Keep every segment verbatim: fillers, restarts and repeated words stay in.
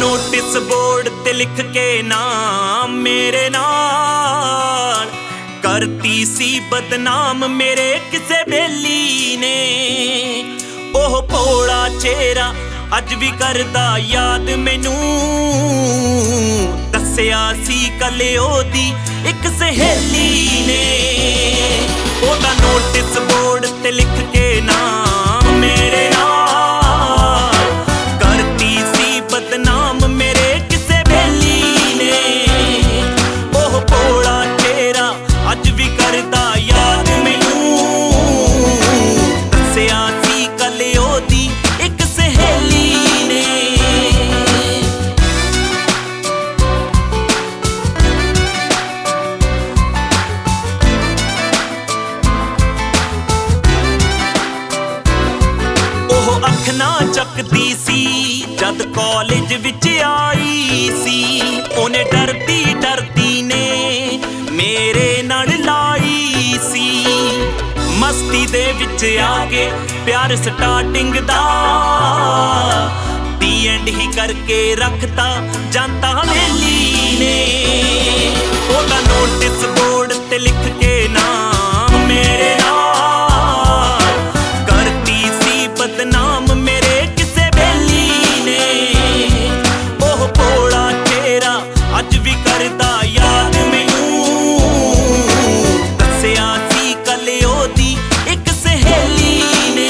Notice board ते लिख के नाम मेरे नाल करती सी बदनाम मेरे किसे बेली ने। ओह भोला चेहरा अज भी करदा याद मैनू, दस्सिया सी कल ओदी एक सहेली ने। ओदा नोटिस बोर्ड ते लिख के नाम मेरे नाल करती सी बदनाम मेरे किसे बेली ने। ओह भोला चेहरा अज भी करदा याद मैनू, दस्सिया सी कल ओदी एक सहेली ने। ओह अख ना चकदी सी जद कॉलेज विच आई सी, ओने डरदी डरदी ने मेरे नाल लाई सी। मस्ती दे विच आके प्यार स्टार्टिंग दा दी एंड ही करके रखता जानता वेली ने। ओदा नोटिस बोर्ड ते लिख के नाम मेरे नाल करती सी बदनाम मेरे किसे बेली ने। ओह भोला चेहरा अज भी करदा याद मैनू, दस्सिया सी कल ओदी एक सहेली ने।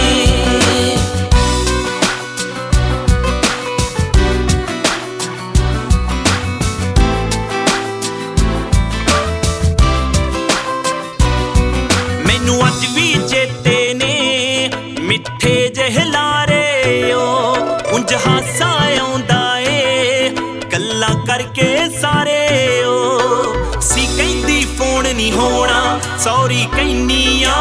मैनू अज भी चेते ने मिठे ਜਿਹੇ ਲਾਰੇ ओ, उंज हासा आउंदा ए गल्लां करके सारे ओ। सी कहंदी फोन नहीं होना सॉरी कहनी आ,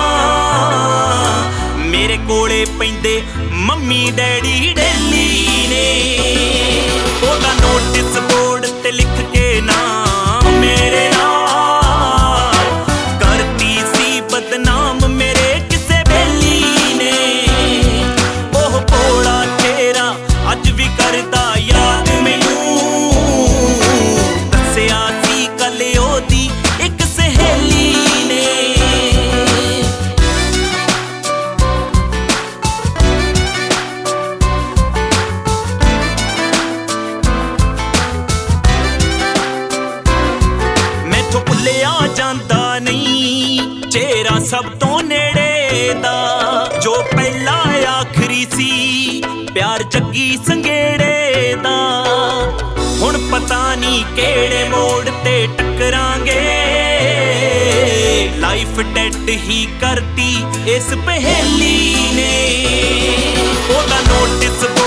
मेरे कोले पैंदे मम्मी डैडी डेली ने। ओदा नोटिस बोर्ड ते लिख के नाम मेरे नाल करती सी बदनाम मेरे किसे बेली ने। ओह भोला चेहरा अज भी करदा याद मैनू, दस्सिया सी कल ओदी एक सहेली ने। मैथों भुल्लिया जांदा नहीं चेहरा सब तो नेड़े दा, जो पहला आखरी सी प्यार जग्गी संगेड़े दा। हुण पता नहीं केड़े मोड़ ते टकरांगे, लाइफ डेड ही करती इस पहेली ने। ओदा नोटिस